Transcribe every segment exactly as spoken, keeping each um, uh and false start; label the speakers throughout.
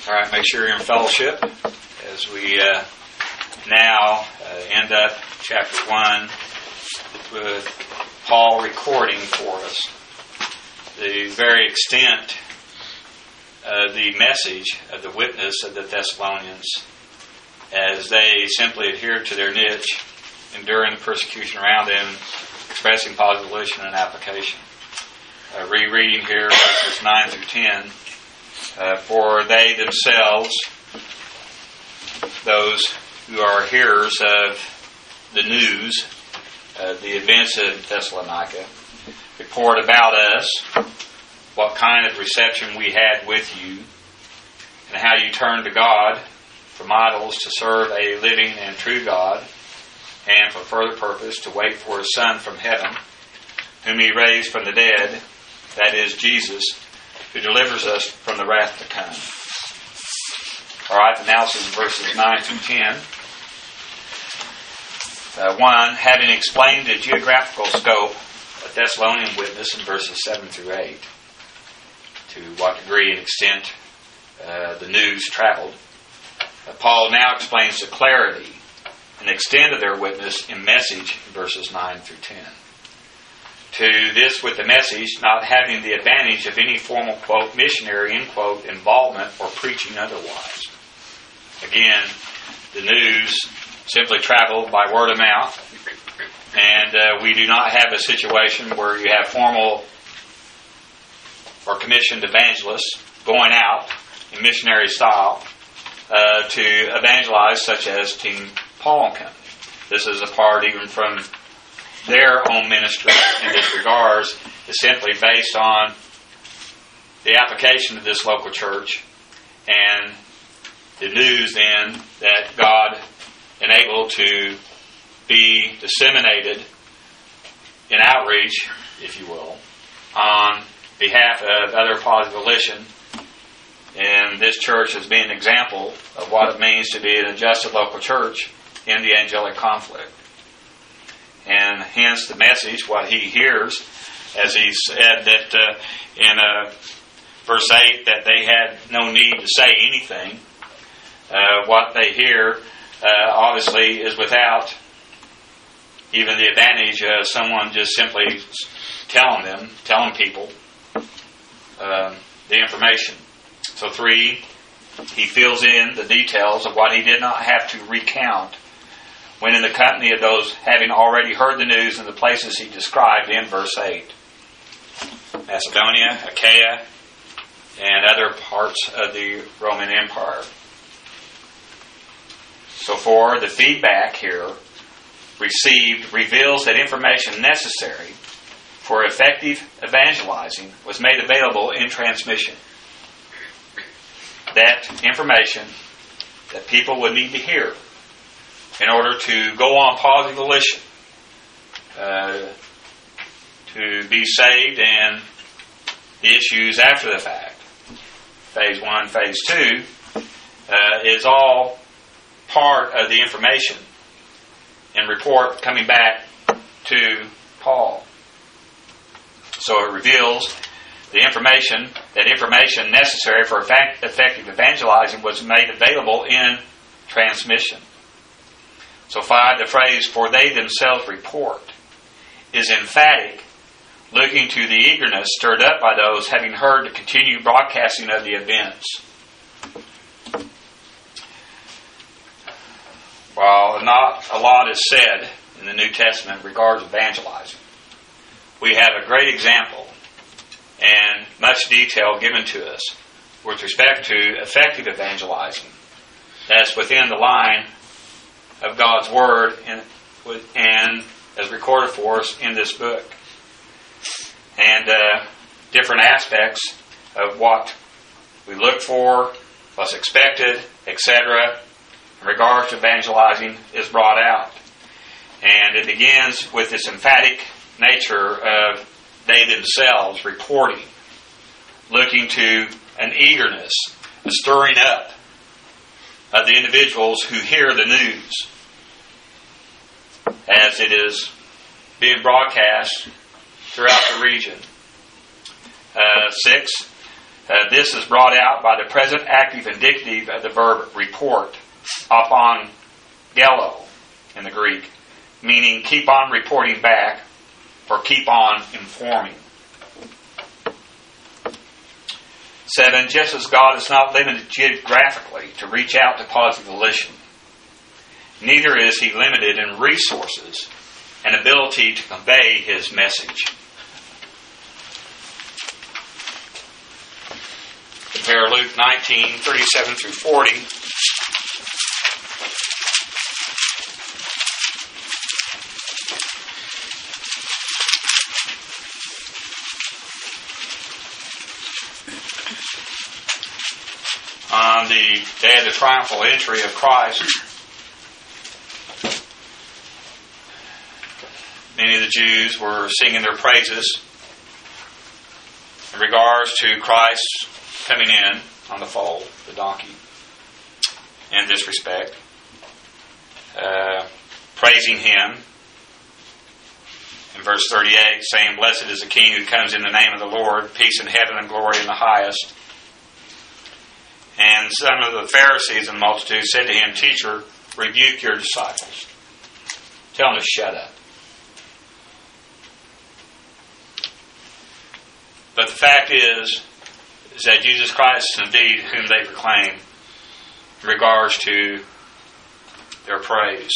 Speaker 1: All right, make sure you're in fellowship as we uh, now uh, end up chapter one with Paul recording for us the very extent of the message of the witness of the Thessalonians as they simply adhered to their niche, enduring the persecution around them, expressing positive volition and application. Uh, rereading here verses nine through ten. Uh, for they themselves, those who are hearers of the news, uh, the events of Thessalonica, report about us, what kind of reception we had with you, and how you turned to God from idols to serve a living and true God, and for further purpose to wait for His Son from heaven, whom He raised from the dead, that is Jesus, who delivers us from the wrath to come. All right, the analysis of verses nine through ten. Uh, one, having explained the geographical scope of Thessalonian witness in verses seven through eight, to what degree and extent uh, the news traveled, uh, Paul now explains the clarity and extent of their witness in message in verses nine through ten. To this with the message not having the advantage of any formal, quote, missionary, end quote, involvement or preaching otherwise. Again, the news simply traveled by word of mouth, and uh, we do not have a situation where you have formal or commissioned evangelists going out in missionary style uh, to evangelize, such as Team Paul and Company. This is a part even from their own ministry in this regards is simply based on the application of this local church and the news then that God enabled to be disseminated in outreach, if you will, on behalf of other positive volition. And this church has been an example of what it means to be an adjusted local church in the angelic conflict. And hence the message, what he hears, as he said that uh, in uh, verse eight, that they had no need to say anything. Uh, what they hear, uh, obviously, is without even the advantage of someone just simply telling them, telling people uh, the information. So three, he fills in the details of what he did not have to recount when in the company of those having already heard the news in the places he described in verse eight. Macedonia, Achaia, and other parts of the Roman Empire. So for the feedback here received reveals that information necessary for effective evangelizing was made available in transmission. That information that people would need to hear in order to go on positive volition, uh, to be saved, and the issues after the fact. Phase one, phase two, uh, is all part of the information and report coming back to Paul. So it reveals the information, that information necessary for effective evangelizing was made available in transmission. So five, the phrase, for they themselves report, is emphatic, looking to the eagerness stirred up by those having heard the continued broadcasting of the events. While not a lot is said in the New Testament regards evangelizing, we have a great example and much detail given to us with respect to effective evangelizing that's within the line of God's Word and, and as recorded for us in this book. And uh, different aspects of what we look for, what's expected, et cetera, in regards to evangelizing is brought out. And it begins with this emphatic nature of they themselves reporting, looking to an eagerness, a stirring up of the individuals who hear the news as it is being broadcast throughout the region. Uh, six, Uh, this is brought out by the present active indicative of the verb report, apon gello in the Greek, meaning keep on reporting back or keep on informing. Seven, just as God is not limited geographically to reach out to positive volition, neither is He limited in resources and ability to convey His message. Compare Luke nineteen, thirty-seven through forty. On the day of the triumphal entry of Christ, many of the Jews were singing their praises in regards to Christ coming in on the foal, the donkey, in this respect, uh, praising Him. In verse thirty-eight, saying, "Blessed is the King who comes in the name of the Lord, peace in heaven and glory in the highest." And some of the Pharisees in the multitude said to Him, "Teacher, rebuke your disciples. Tell them to shut up." But the fact is, is that Jesus Christ is indeed whom they proclaim in regards to their praise.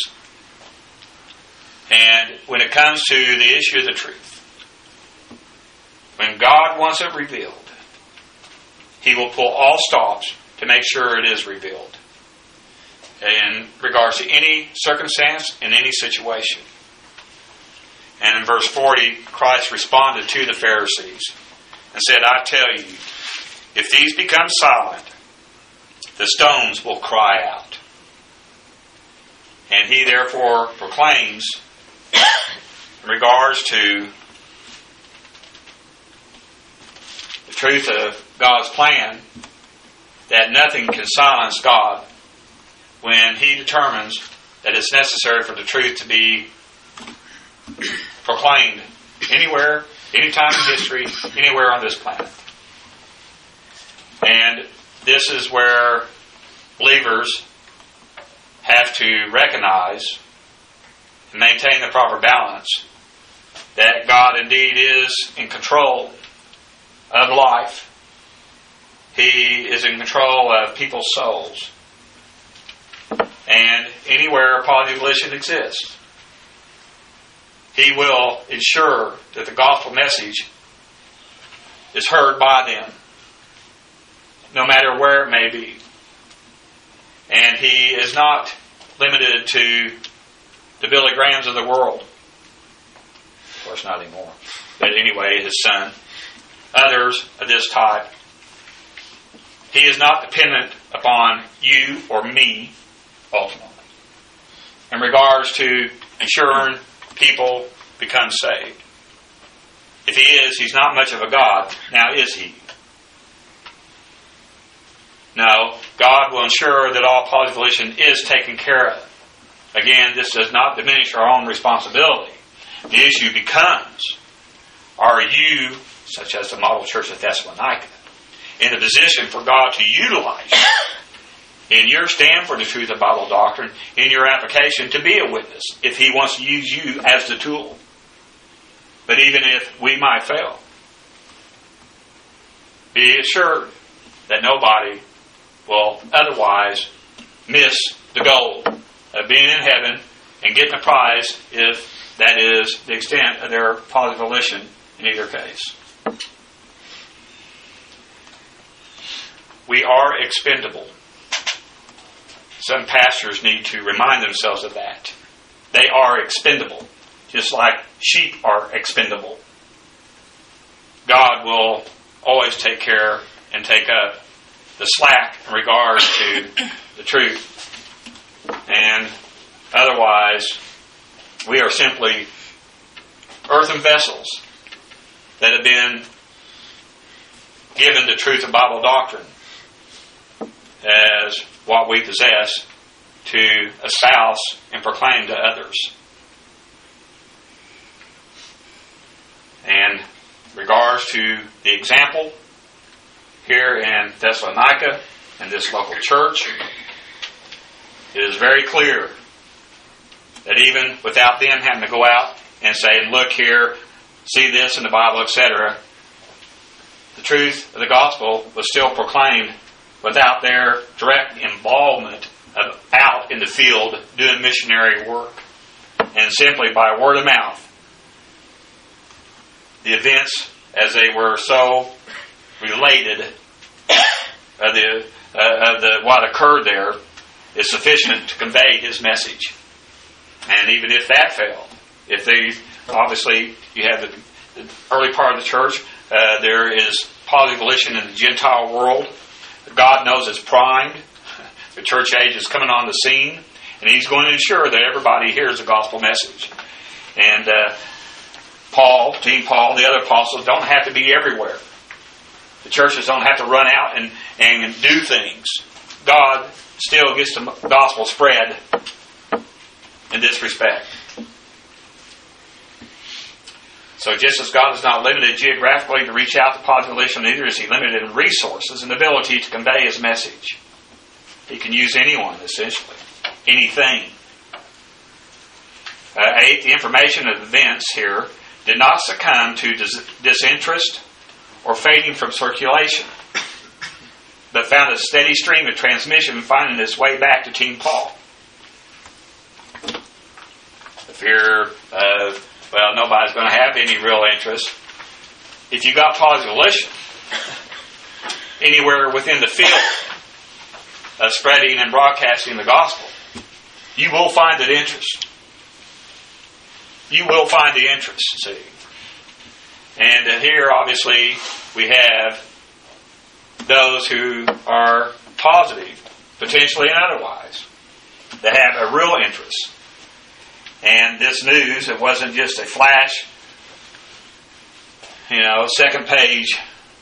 Speaker 1: And when it comes to the issue of the truth, when God wants it revealed, He will pull all stops to make sure it is revealed in regards to any circumstance and any situation. And in verse forty, Christ responded to the Pharisees and said, "I tell you, if these become silent, the stones will cry out." And He therefore proclaims in regards to the truth of God's plan that nothing can silence God when He determines that it's necessary for the truth to be proclaimed anywhere, anytime in history, anywhere on this planet. And this is where believers have to recognize and maintain the proper balance that God indeed is in control of life. He is in control of people's souls. And anywhere positive volition exists, He will ensure that the gospel message is heard by them, no matter where it may be. And He is not limited to the Billy Grahams of the world. Of course, not anymore. But anyway, His Son. Others of this type. He is not dependent upon you or me, ultimately, in regards to ensuring people become saved. If He is, He's not much of a God. Now is He? No, God will ensure that all positive volition is taken care of. Again, this does not diminish our own responsibility. The issue becomes, are you, such as the model church of Thessalonica, in a position for God to utilize you in your stand for the truth of Bible doctrine, in your application to be a witness, if He wants to use you as the tool? But even if we might fail, be assured that nobody will otherwise miss the goal of being in heaven and getting a prize if that is the extent of their positive volition in either case. We are expendable. Some pastors need to remind themselves of that. They are expendable, just like sheep are expendable. God will always take care and take up the slack in regards to the truth. And otherwise, we are simply earthen vessels that have been given the truth of Bible doctrine as what we possess to espouse and proclaim to others. And in regards to the example, here in Thessalonica, in this local church, it is very clear that even without them having to go out and say, look here, see this in the Bible, et cetera, the truth of the gospel was still proclaimed without their direct involvement of out in the field doing missionary work. And simply by word of mouth, the events as they were so related of the, uh, of the what occurred there is sufficient to convey his message. And even if that failed, if they, obviously, you have the, the early part of the church, uh, there is positive volition in the Gentile world. God knows it's primed. The church age is coming on the scene, and He's going to ensure that everybody hears the gospel message. And uh, Paul, Team Paul, the other apostles don't have to be everywhere. The churches don't have to run out and, and do things. God still gets the gospel spread in this respect. So just as God is not limited geographically to reach out to population, neither is He limited in resources and ability to convey His message. He can use anyone, essentially. Anything. Uh, eight, the information of events here did not succumb to dis- disinterest or fading from circulation, but found a steady stream of transmission finding its way back to Team Paul. If you're, uh, well, nobody's going to have any real interest. If you got positive volition anywhere within the field of spreading and broadcasting the gospel, you will find the interest. You will find the interest, see. And uh, here, obviously, we have those who are positive, potentially and otherwise, that have a real interest. And this news, it wasn't just a flash, you know, second page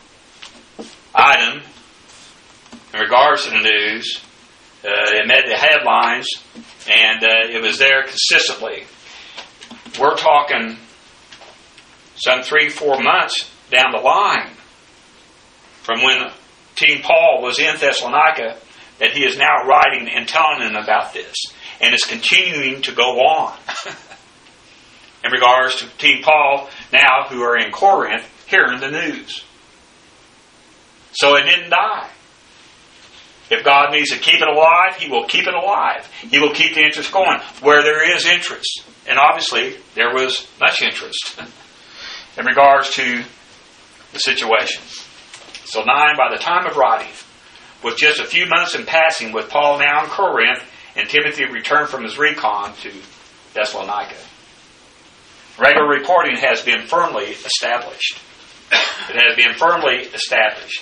Speaker 1: item in regards to the news. Uh, it made the headlines, and uh, it was there consistently. We're talking some three, four months down the line from when Team Paul was in Thessalonica that he is now writing and telling them about this. And it's continuing to go on in regards to Team Paul now who are in Corinth hearing the news. So it didn't die. If God needs to keep it alive, He will keep it alive. He will keep the interest going where there is interest. And obviously, there was much interest in regards to the situation. So nine, by the time of writing, with just a few months in passing with Paul now in Corinth, and Timothy returned from his recon to Thessalonica, regular reporting has been firmly established. It has been firmly established.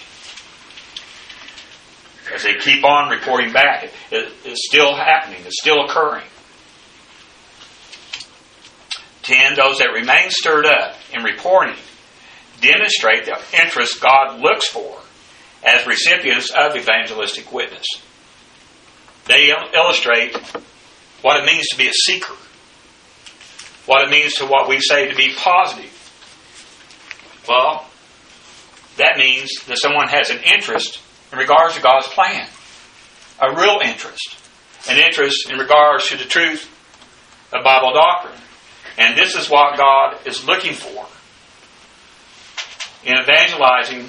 Speaker 1: As they keep on reporting back, it, it, it's still happening. It's still occurring. Ten, those that remain stirred up in reporting demonstrate the interest God looks for as recipients of evangelistic witness. They illustrate what it means to be a seeker, what it means to what we say to be positive. Well, that means that someone has an interest in regards to God's plan, a real interest, an interest in regards to the truth of Bible doctrine. And this is what God is looking for in evangelizing.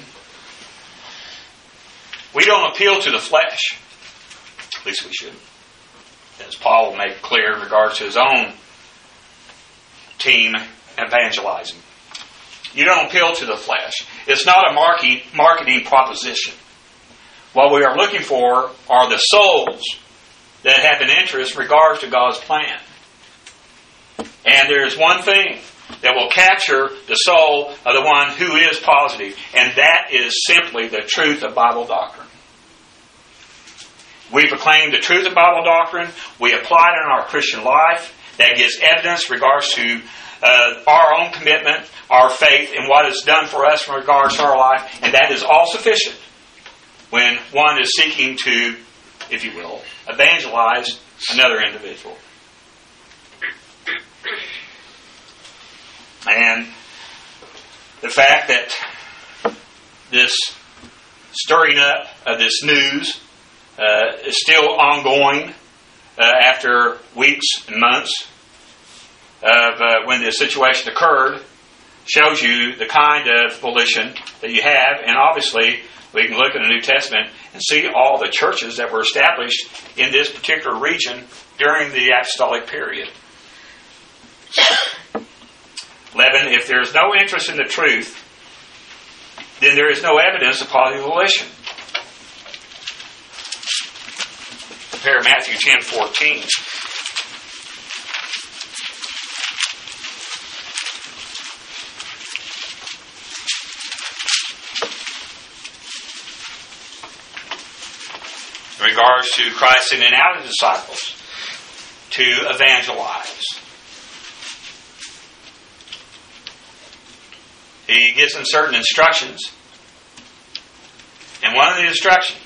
Speaker 1: We don't appeal to the flesh. At least we should. As Paul will make clear in regards to his own team evangelizing. You don't appeal to the flesh. It's not a marketing, marketing proposition. What we are looking for are the souls that have an interest in regards to God's plan. And there is one thing that will capture the soul of the one who is positive, and that is simply the truth of Bible doctrine. We proclaim the truth of Bible doctrine. We apply it in our Christian life. That gives evidence in regards to uh, our own commitment, our faith, and what is done for us in regards to our life. And that is all sufficient when one is seeking to, if you will, evangelize another individual. And the fact that this stirring up of this news uh, is still ongoing uh, after weeks and months of uh, when the situation occurred, shows you the kind of volition that you have. And obviously, we can look in the New Testament and see all the churches that were established in this particular region during the apostolic period. eleven. If there is no interest in the truth, then there is no evidence of positive volition. Compare Matthew ten fourteen. In regards to Christ sending out His disciples to evangelize. He gives them certain instructions. And one of the instructions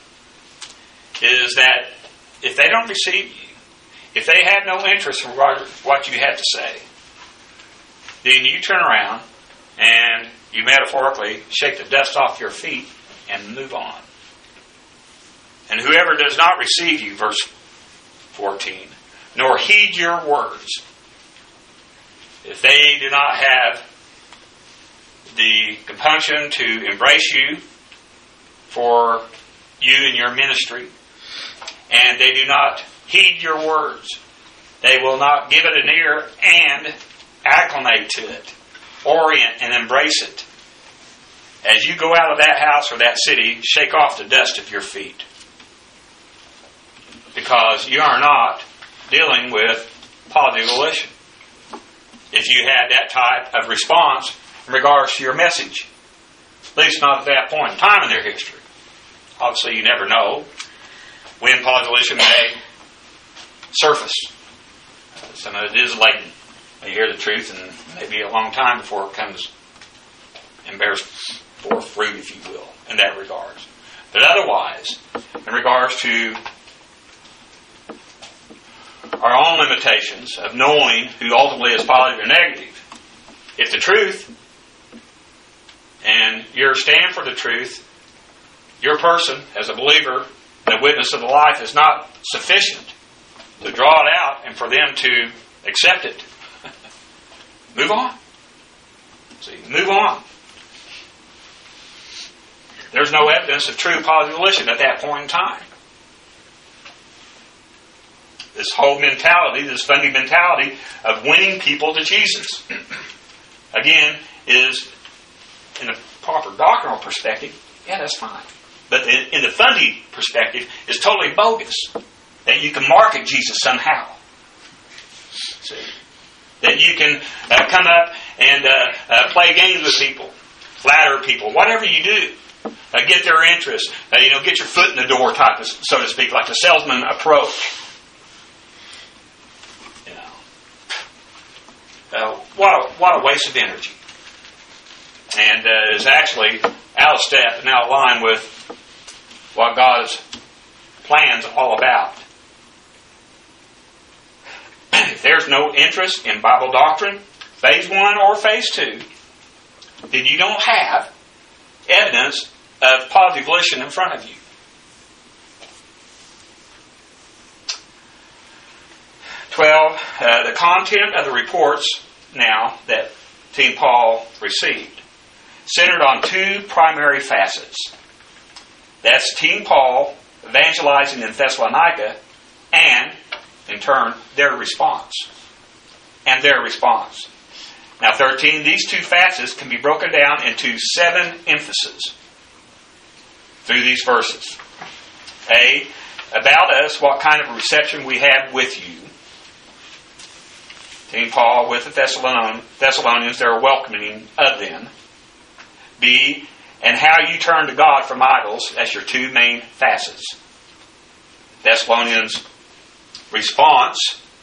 Speaker 1: is that if they don't receive you, if they have no interest in what you have to say, then you turn around and you metaphorically shake the dust off your feet and move on. And whoever does not receive you, verse fourteen, nor heed your words, if they do not have the compunction to embrace you for you and your ministry, and they do not heed your words, they will not give it an ear and acclimate to it, orient and embrace it. As you go out of that house or that city, shake off the dust of your feet. Because you are not dealing with positive volition. If you had that type of response in regards to your message, at least not at that point in time in their history. Obviously, you never know when positive volition may surface. Some of it is latent. You hear the truth, and maybe a long time before it comes and bears forth fruit, if you will, in that regards. But otherwise, in regards to our own limitations of knowing who ultimately is positive or negative, if the truth and your stand for the truth, your person as a believer and a witness of the life is not sufficient to draw it out and for them to accept it, move on. See, move on. There's no evidence of true positive volition at that point in time. This whole mentality, this funding mentality of winning people to Jesus, again, is in a proper doctrinal perspective, yeah, that's fine. But in, in the funding perspective, it's totally bogus that you can market Jesus somehow. See? That you can uh, come up and uh, uh, play games with people, flatter people, whatever you do, uh, get their interest, uh, you know, get your foot in the door type, of, so to speak, like the salesman approach. Uh, what, a, what a waste of energy. And uh, is actually out of step and out of line with what God's plan's all about. If there's no interest in Bible doctrine, phase one or phase two, then you don't have evidence of positive volition in front of you. twelve. Uh, the content of the reports now that Team Paul received centered on two primary facets. That's Team Paul evangelizing in Thessalonica and, in turn, their response. And their response. Now, thirteen, these two facets can be broken down into seven emphases through these verses. A, about us, what kind of reception we have with you. Team Paul with the Thessalonians, they're welcoming of them. B, and how you turn to God from idols as your two main facets. Thessalonians' response.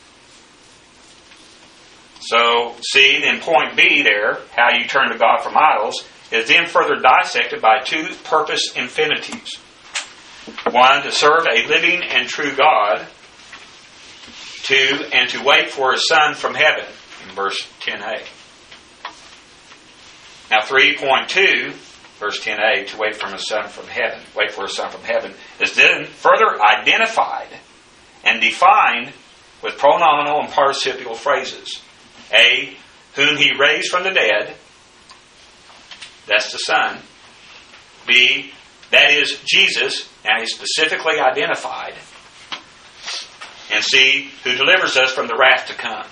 Speaker 1: So, see, in point B there, how you turn to God from idols, is then further dissected by two purpose infinitives. One, to serve a living and true God. Two, and to wait for His Son from heaven, in verse ten a. Now three point two, verse ten a, to wait for a son from heaven, wait for a son from heaven, is then further identified and defined with pronominal and participial phrases. A, whom he raised from the dead, that's the Son. B, that is Jesus, now he's specifically identified. And C, who delivers us from the wrath to come.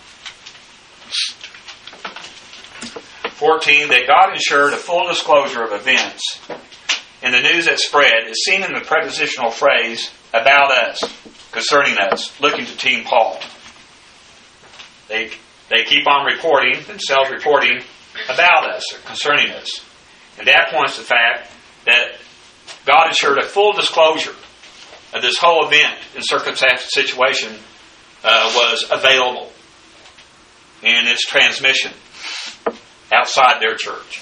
Speaker 1: fourteen, that God ensured a full disclosure of events in the news that spread is seen in the prepositional phrase, about us, concerning us, looking to Team Paul. They, they keep on reporting, themselves reporting about us, or concerning us. And that points to the fact that God ensured a full disclosure of this whole event and circumstance situation uh, was available in its transmission outside their church,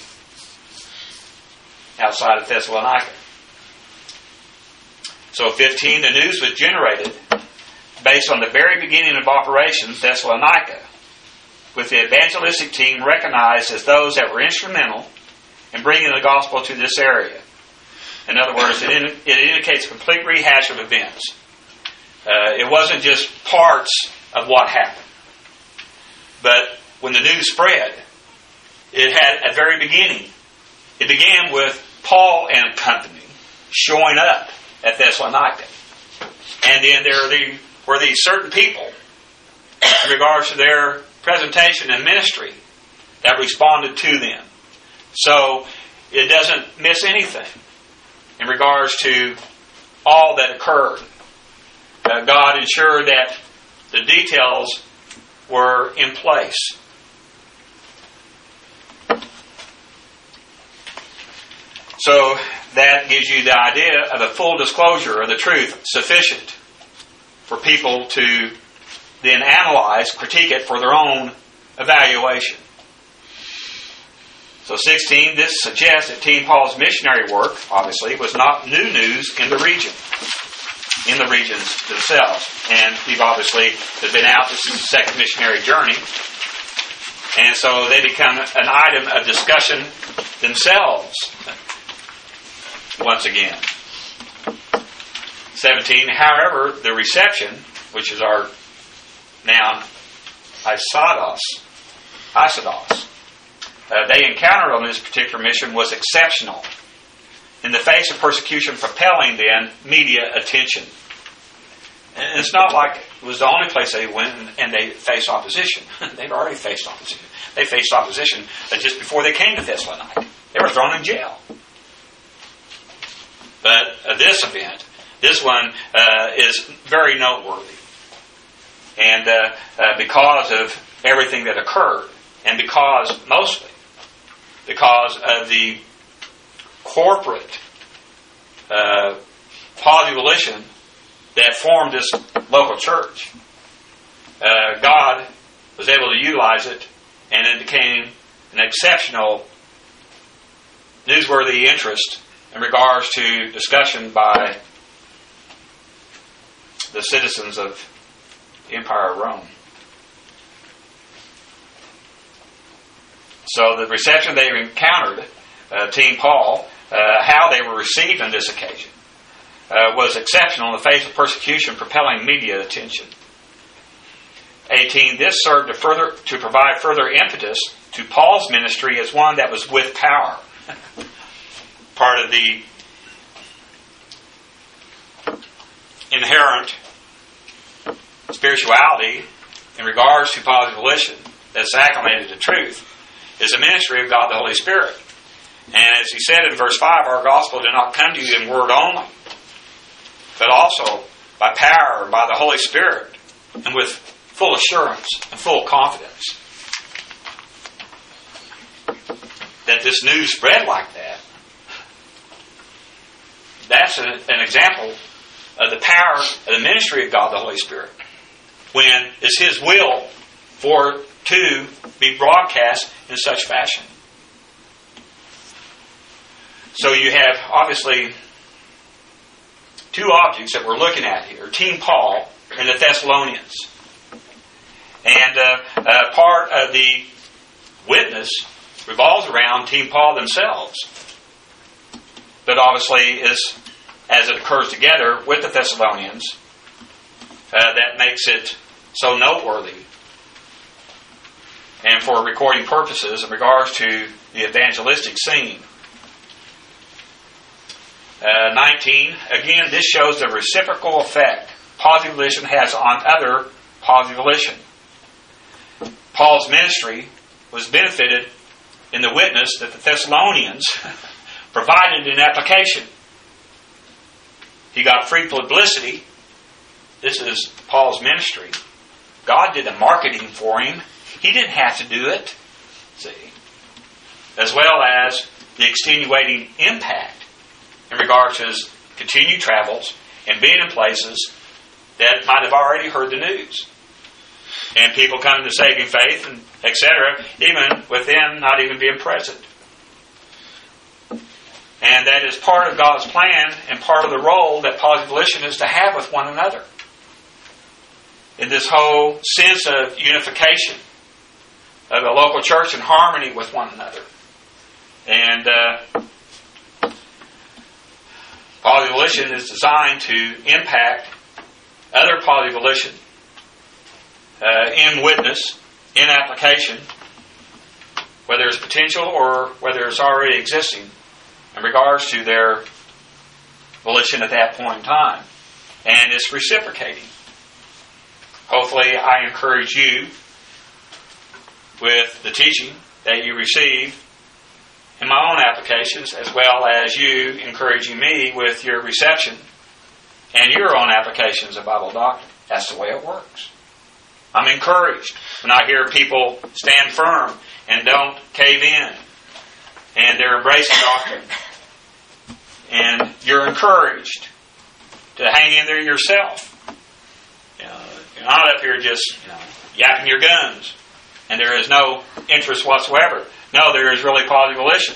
Speaker 1: outside of Thessalonica. So fifteen, the news was generated based on the very beginning of Operation Thessalonica, with the evangelistic team recognized as those that were instrumental in bringing the gospel to this area. In other words, it, in, it indicates a complete rehash of events. Uh, it wasn't just parts of what happened. But when the news spread, it had a very beginning. It began with Paul and company showing up at Thessalonica. And then there are the, were these certain people, in regards to their presentation and ministry, that responded to them. So it doesn't miss anything in regards to all that occurred. Uh, God ensured that the details were in place. So that gives you the idea of a full disclosure of the truth sufficient for people to then analyze, critique it for their own evaluation. So sixteen, this suggests that Team Paul's missionary work, obviously, was not new news in the region, in the regions themselves. And he obviously has been out, this is his second missionary journey. And so they become an item of discussion themselves, once again. seventeen, however, the reception, which is our noun, isodos, isodos, Uh, they encountered on this particular mission was exceptional. In the face of persecution, propelling then media attention. And it's not like it was the only place they went and they faced opposition. They've already faced opposition. They faced opposition just before they came to Thessalonica. They were thrown in jail. But uh, this event, this one, uh, is very noteworthy. And uh, uh, because of everything that occurred, and because, mostly, because of the corporate uh, positive volition that formed this local church, uh, God was able to utilize it, and it became an exceptional, newsworthy interest in regards to discussion by the citizens of the Empire of Rome. So the reception they encountered, uh, Team Paul, uh, how they were received on this occasion, uh, was exceptional in the face of persecution, propelling media attention. eighteen, this served to further to provide further impetus to Paul's ministry as one that was with power. Part of the inherent spirituality in regards to positive volition that's acclimated to truth is the ministry of God the Holy Spirit. And as he said in verse five, our gospel did not come to you in word only, but also by power and by the Holy Spirit, and with full assurance and full confidence. That this news spread like that, that's an, an example of the power of the ministry of God the Holy Spirit, when it's His will for to be broadcast in such fashion. So you have, obviously, two objects that we're looking at here. Team Paul and the Thessalonians. And uh, uh, part of the witness revolves around Team Paul themselves. but obviously is, as it occurs together with the Thessalonians, uh, that makes it so noteworthy. And for recording purposes in regards to the evangelistic scene. Uh, nineteen, again, this shows the reciprocal effect positive volition has on other positive volition. Paul's ministry was benefited in the witness that the Thessalonians provided in application. He got free publicity. This is Paul's ministry. God did the marketing for him. He didn't have to do it. See? As well as the extenuating impact in regards to his continued travels and being in places that might have already heard the news. And people coming to saving faith, and et cetera, even with them not even being present. And that is part of God's plan and part of the role that positive volition is to have with one another. In this whole sense of unification of a local church in harmony with one another. And uh, positive volition is designed to impact other positive volition uh, in witness, in application, whether it's potential or whether it's already existing in regards to their volition at that point in time. And it's reciprocating. Hopefully I encourage you with the teaching that you receive in my own applications, as well as you encouraging me with your reception and your own applications of Bible doctrine. That's the way it works. I'm encouraged when I hear people stand firm and don't cave in, and they're embracing doctrine. And you're encouraged to hang in there yourself. You know, you're not up here just, you know, yapping your guns, and there is no interest whatsoever. No, there is really positive volition.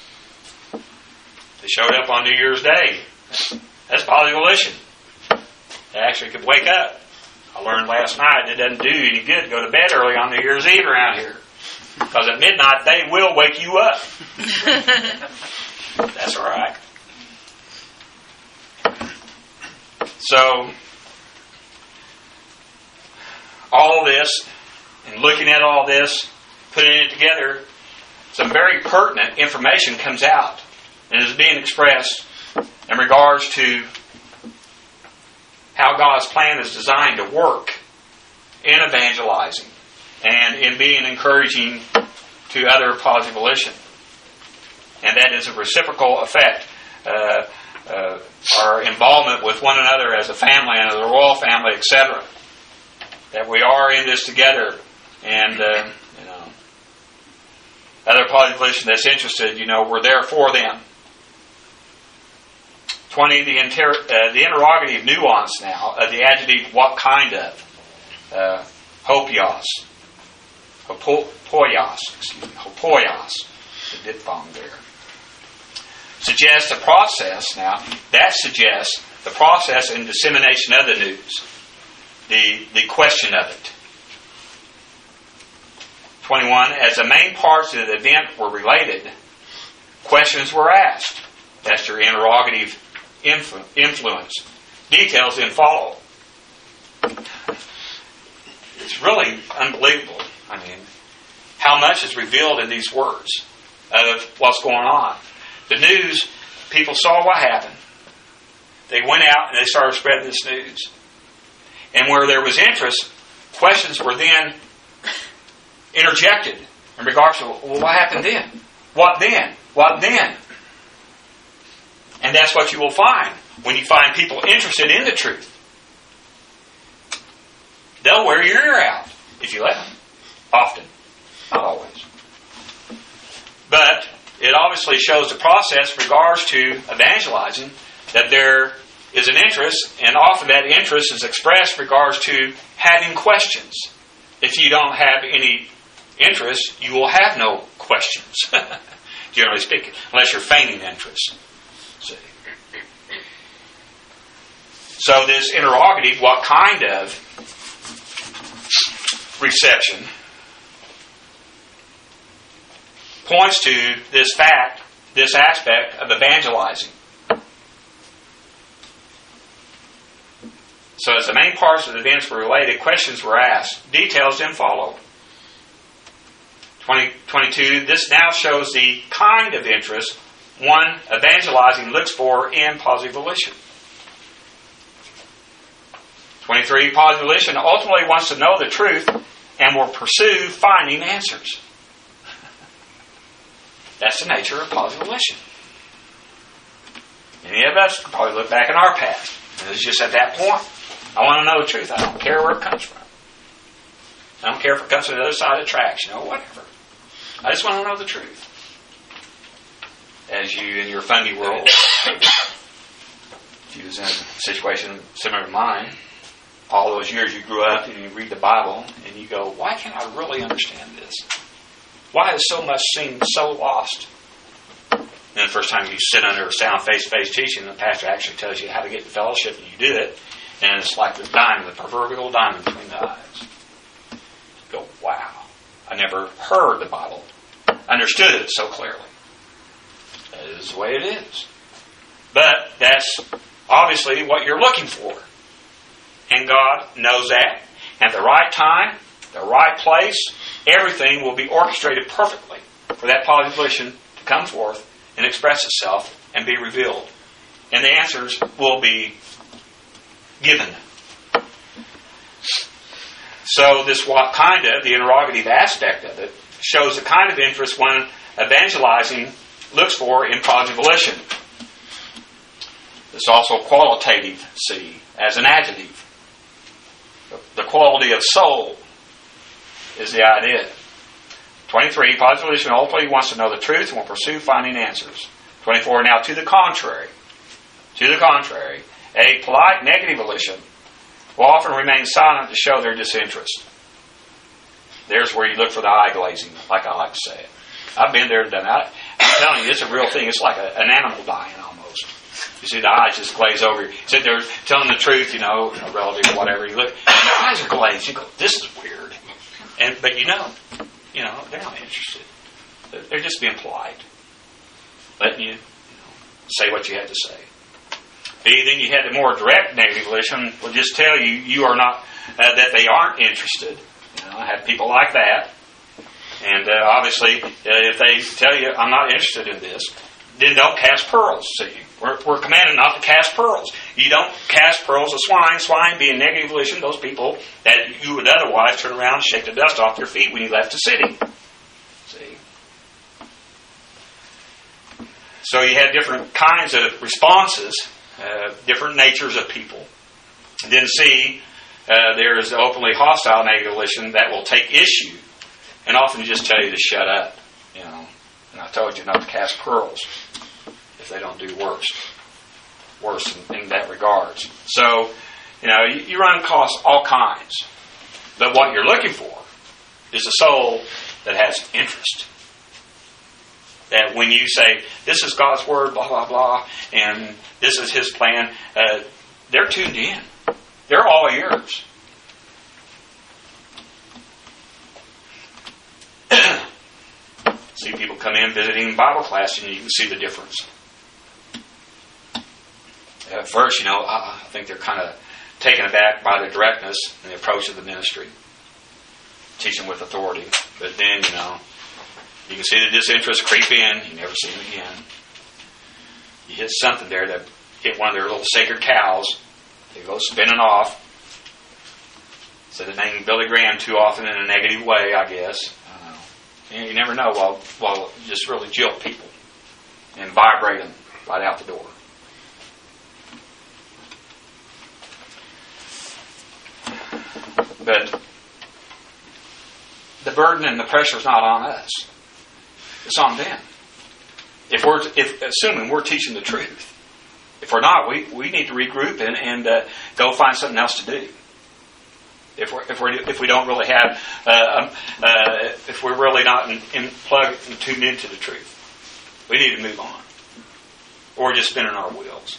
Speaker 1: They showed up on New Year's Day. That's positive volition. They actually could wake up. I learned last night it doesn't do any good to go to bed early on New Year's Eve around here. Because at midnight they will wake you up. That's all right. So, all this, and looking at all this, putting it together, some very pertinent information comes out and is being expressed in regards to how God's plan is designed to work in evangelizing and in being encouraging to other positive volition. And that is a reciprocal effect. Uh, uh, our involvement with one another as a family and as a royal family, et cetera. That we are in this together. And, uh, you know, other positive volition that's interested, you know, we're there for them. twenty, the, inter- uh, the interrogative nuance now of the adjective what kind of. Uh, hopios. Hopo- poios. Excuse me. Hopoios. The diphthong there. Suggests a process now. That suggests the process and dissemination of the news. The, the question of it. twenty-one, as the main parts of the event were related, questions were asked. That's your interrogative influ- influence. Details then follow. It's really unbelievable. I mean, how much is revealed in these words of what's going on. The news, people saw what happened. They went out and they started spreading this news. And where there was interest, questions were then interjected in regards to, well, what happened then? What then? What then? And that's what you will find when you find people interested in the truth. They'll wear your ear out if you let them. Often. Not always. But it obviously shows the process in regards to evangelizing, that there is an interest, and often that interest is expressed in regards to having questions. If you don't have any interest, you will have no questions, generally speaking, unless you're feigning interest. See? So this interrogative, what kind of reception, points to this fact, this aspect of evangelizing. So as the main parts of the events were related, questions were asked. Details then followed. twenty twenty-two, this now shows the kind of interest one evangelizing looks for in positive volition. twenty-three, positive volition ultimately wants to know the truth and will pursue finding answers. That's the nature of positive volition. Many of us could probably look back in our past. And it's just at that point, I want to know the truth. I don't care where it comes from. I don't care if it comes from the other side of the tracks, you know, whatever. I just want to know the truth. As you, in your funny world, if you was in a situation similar to mine, all those years you grew up and you read the Bible and you go, why can't I really understand this? Why does so much seem so lost? And the first time you sit under a sound face-to-face teaching, the pastor actually tells you how to get in fellowship, and you do it, and it's like the diamond, the proverbial diamond between the eyes. You go, wow, I never heard the Bible, understood it so clearly. That is the way it is. But that's obviously what you're looking for. And God knows that. At the right time, the right place, everything will be orchestrated perfectly for that positive volition to come forth and express itself and be revealed. And the answers will be given. So this what kind of, the interrogative aspect of it, shows the kind of interest one evangelizing looks for in positive volition. It's also qualitative, see, as an adjective. The quality of soul is the idea. twenty-three, positive volition ultimately wants to know the truth and will pursue finding answers. twenty-four, now to the contrary. To the contrary, a polite negative volition will often remain silent to show their disinterest. There's where you look for the eye glazing, like I like to say it. I've been there and done that. I'm telling you, it's a real thing. It's like a, an animal dying almost. You see the eyes just glaze over. You sit there telling the truth, you know, you know relative to whatever. You look, your eyes are glazed. You go, this is weird. And But you know, you know, they're not interested. They're, they're just being polite. Letting you, you know, say what you had to say. B, then you had the more direct negative volition will just tell you you are not, uh, that they aren't interested. You know, I have people like that. And uh, obviously, uh, if they tell you, I'm not interested in this, then don't cast pearls. See, we're, we're commanded not to cast pearls. You don't cast pearls of swine. Swine being negative volition, those people that you would otherwise turn around and shake the dust off your feet when you left the city. See? So you had different kinds of responses, uh, different natures of people. And then C, uh, there is the openly hostile negative volition that will take issue and often just tell you to shut up, you know. And I told you not to cast pearls if they don't do worse, worse in, in that regards. So, you know, you, you run across all kinds. But what you're looking for is a soul that has interest. That when you say, this is God's Word, blah, blah, blah, and this is His plan, uh, they're tuned in. They're all ears. See people come in visiting Bible class and you can see the difference. At first, you know, I think they're kind of taken aback by the directness and the approach of the ministry. Teaching with authority. But then, you know, you can see the disinterest creep in. You never see them again. You hit something there that hit one of their little sacred cows. They go spinning off. Instead of naming Billy Graham too often in a negative way, I guess. You never know. Well, well, just really jilt people and vibrate them right out the door. But the burden and the pressure is not on us; it's on them. If we're, if assuming we're teaching the truth, if we're not, we, we need to regroup and and uh, go find something else to do. If we're, if we if we don't really have, uh, uh, if we're really not in, in plugged and tuned into the truth, we need to move on, or just spinning our wheels.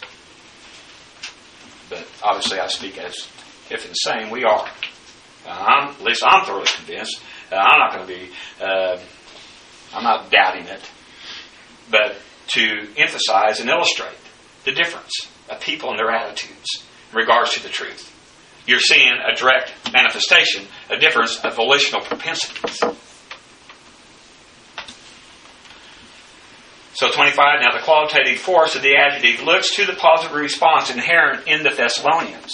Speaker 1: But obviously, I speak as if insane. We are. Uh, I'm, at least I'm thoroughly convinced. Uh, I'm not going to be. Uh, I'm not doubting it, but to emphasize and illustrate the difference of people and their attitudes in regards to the truth. you're seeing a direct manifestation, a difference of volitional propensities. So twenty-five, now the qualitative force of the adjective looks to the positive response inherent in the Thessalonians.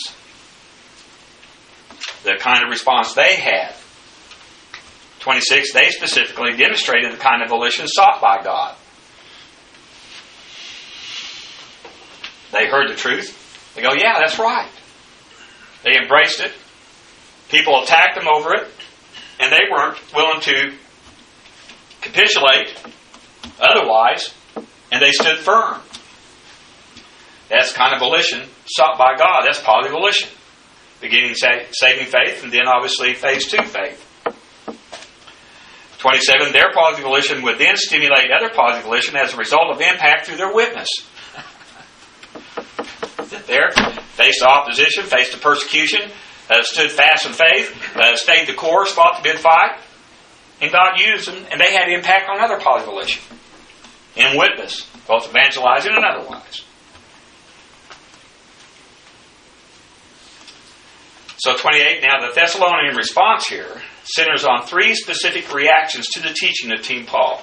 Speaker 1: The kind of response they had. twenty-six, they specifically demonstrated the kind of volition sought by God. They heard the truth. They go, yeah, that's right. They embraced it. People attacked them over it. And they weren't willing to capitulate otherwise. And they stood firm. That's kind of volition sought by God. That's positive volition. Beginning sa- saving faith, and then obviously phase two faith. twenty-seven, their positive volition would then stimulate other positive volition as a result of impact through their witness. There, faced opposition, faced the persecution, uh, stood fast in faith, uh, stayed the course, fought the good fight, and God used them, and they had impact on other positive volition in witness, both evangelizing and otherwise. So twenty-eight, now the Thessalonian response here centers on three specific reactions to the teaching of Team Paul.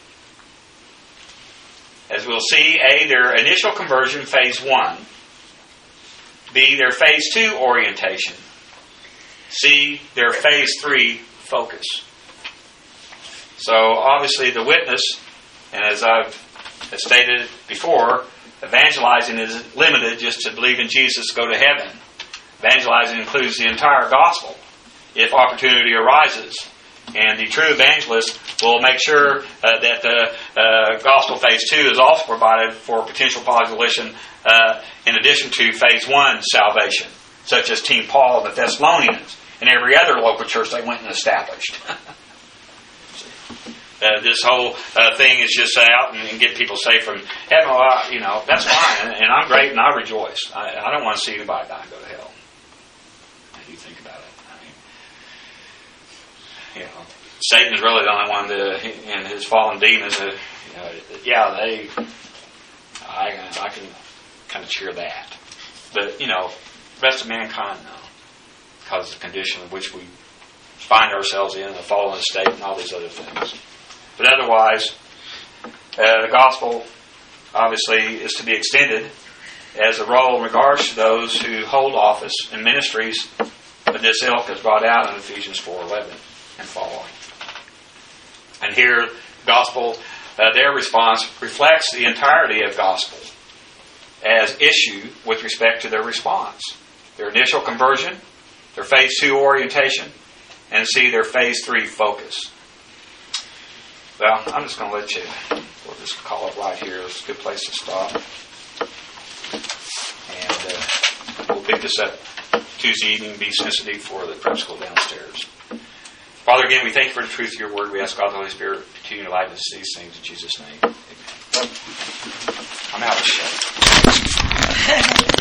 Speaker 1: As we'll see, A, their initial conversion, phase one. B, their phase two orientation. C, their phase three focus. So obviously the witness, and as I've stated before, evangelizing is limited just to believe in Jesus, go to heaven. Evangelizing includes the entire gospel if opportunity arises. And the true evangelist will make sure uh, that the uh, gospel phase two is also provided for potential positive volition uh, in addition to phase one salvation, such as Team Paul and the Thessalonians and every other local church they went and established. uh, this whole uh, thing is just out and, and get people saved from heaven. Well, I, you know, that's fine, and, and I'm great and I rejoice. I, I don't want to see anybody die and go to hell. You think about it. You know, Satan's really the only one that, and his fallen demons, uh, you know, yeah, they, I, I can kind of cheer that. But, you know, the rest of mankind, no. Because of the condition in which we find ourselves in, the fallen state, and all these other things. But otherwise, uh, the gospel, obviously, is to be extended as a role in regards to those who hold office in ministries of this ilk as brought out in Ephesians four eleven. And following. And here, gospel, uh, their response reflects the entirety of gospel as issue with respect to their response. Their initial conversion, their phase two orientation, and see their phase three focus. Well, I'm just going to let you, we'll just call it right here. It's a good place to stop. And uh, we'll pick this up Tuesday evening. Be sensitive for the prep school downstairs. Father, again, we thank you for the truth of your word. We ask God the Holy Spirit to continue to light us these things in Jesus' name. Amen. I'm out of shit.